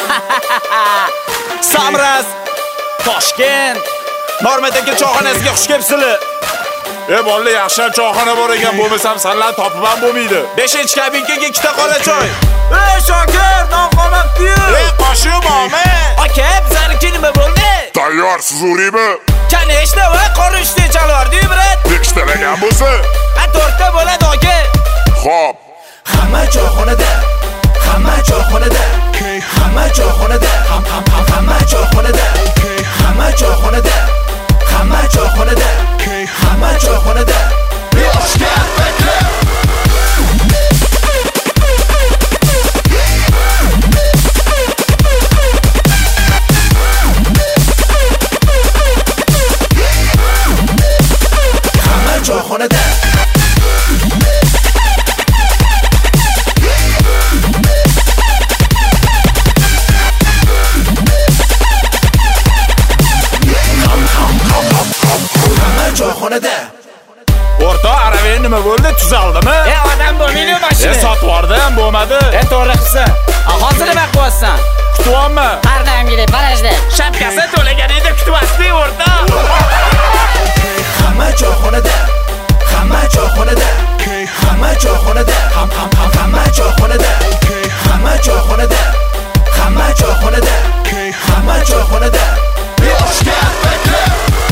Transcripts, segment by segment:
Samraz, Toshkent, Normatdagi choyxonasiga xush kelibsizlar. Bolalar, yaxshi choyxona bor ekan, bo'lmasam sanlarni topib ham bo'lmaydi. 5-kabinkaga 2 ta qora choy. Shokir, non qolmabdi-yu. Qo'shib olmay. Aka, bizlarniki nima bo'ldi? Tayyor, siz uriymi? Kaneshda va qora ishni chalardi-yu, brat. 2 talagan bo'lsa? 4 ta bo'ladi, aka. Xo'p. Hamma choyxonada, hamma choyxonada, hamma choyxonada, hamma choyxonada, hamma choyxonada, hamma choyxonada, hamma choyxonada. Yoshga bekle. Hamma choyxonada. O'rta Arabiya nima bo'ldi? Tuzaldimi? Odam bo'lmaydi mashina. Sotib yubordim, bo'lmadi. To'g'ri qilsan. Hozir nima qilyapsan? Kutyapmi? Qardamgida, barajda. Shapkasi to'lagan edi, kutyapsiz, o'rta. Hamma choyxonada, hamma choyxonada, hamma choyxonada, hamma choyxonada, hamma choyxonada, hamma choyxonada, hamma choyxonada. Yoshga bekle.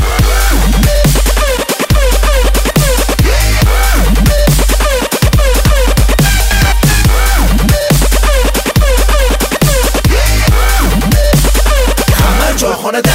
Choyxonada.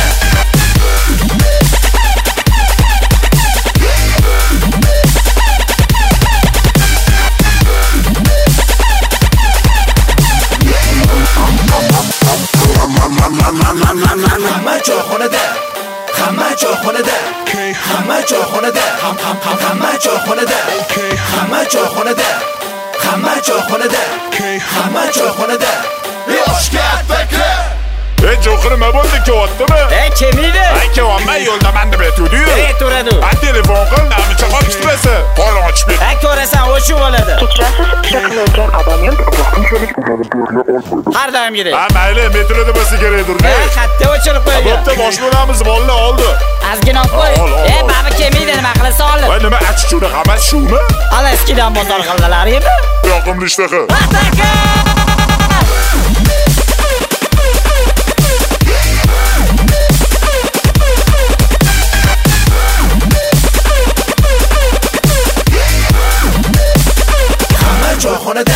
Hamma choyxonada. Hamma choyxonada. Hamma choyxonada. Hamma choyxonada. Hamma choyxonada. Hamma choyxonada. Hamma choyxonada. Yoshga bekle. Jo'qir nima bo'ldi, kelyaptimi? Kelmaydi. Kelyapman, yo'lda men deb aytdi-yu. Turadi. Telefon qil, namicha qolib chiqmasa. Qo'lini ochib ber. Ko'rasan, o'shu bo'ladi. Kechirasiz, chaqirayotgan abonent vaqtinchalik ularni olmaydi. Qardamgida. Mayli, metroda bo'lsa kerakdir. Xatda o'chirib qo'ygan. Bo'pti, boshlanamiz, bolalar oldi. Ozgina olib qo'y. Baba kelmaydi, nima qilsa olib. Voy, nima achchiqni xabar shumi? Ana eskidan bozor qildilar-ku. Yoqimli ishtaha. Choyxonada.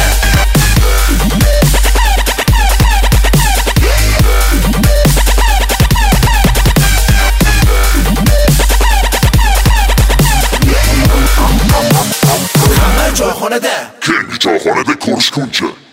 Hamma choyxonada. Keyingi choyxonada ko'rishguncha.